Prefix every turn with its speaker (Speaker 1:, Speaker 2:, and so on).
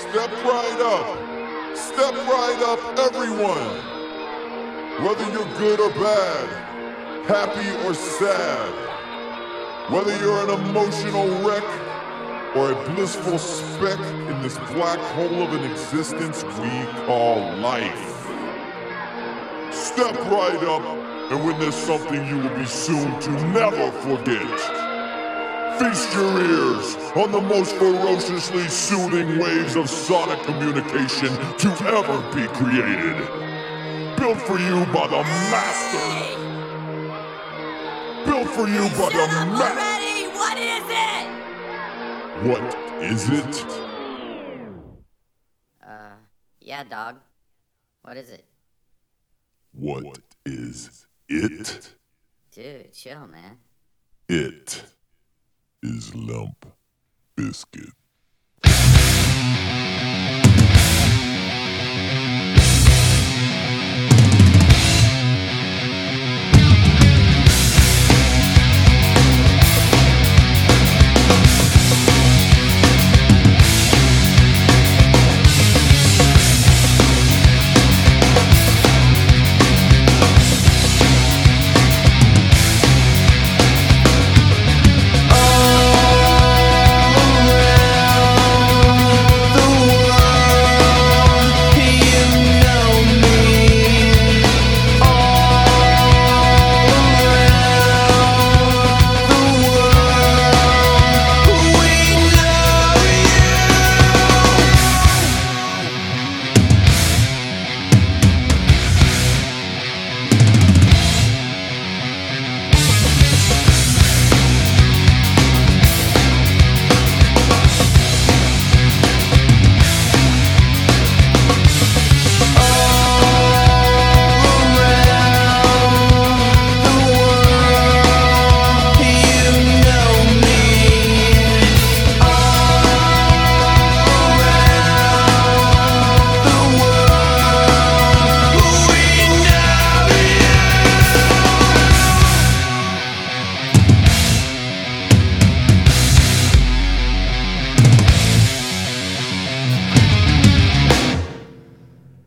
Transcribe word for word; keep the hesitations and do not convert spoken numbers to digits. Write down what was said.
Speaker 1: Step right up. Step right up, everyone. Whether you're good or bad, happy or sad, whether you're an emotional wreck or a blissful speck in this black hole of an existence we call life. Step right up and witness something you will be soon to never forget. Feast your ears on the most ferociously soothing waves of sonic communication to ever be created. Built for you by the master. Built for you by the master.
Speaker 2: What is it?
Speaker 1: What is it?
Speaker 2: Uh, yeah, dog. What is it?
Speaker 1: What is it?
Speaker 2: Dude, chill, man.
Speaker 1: It is Limp Bizkit.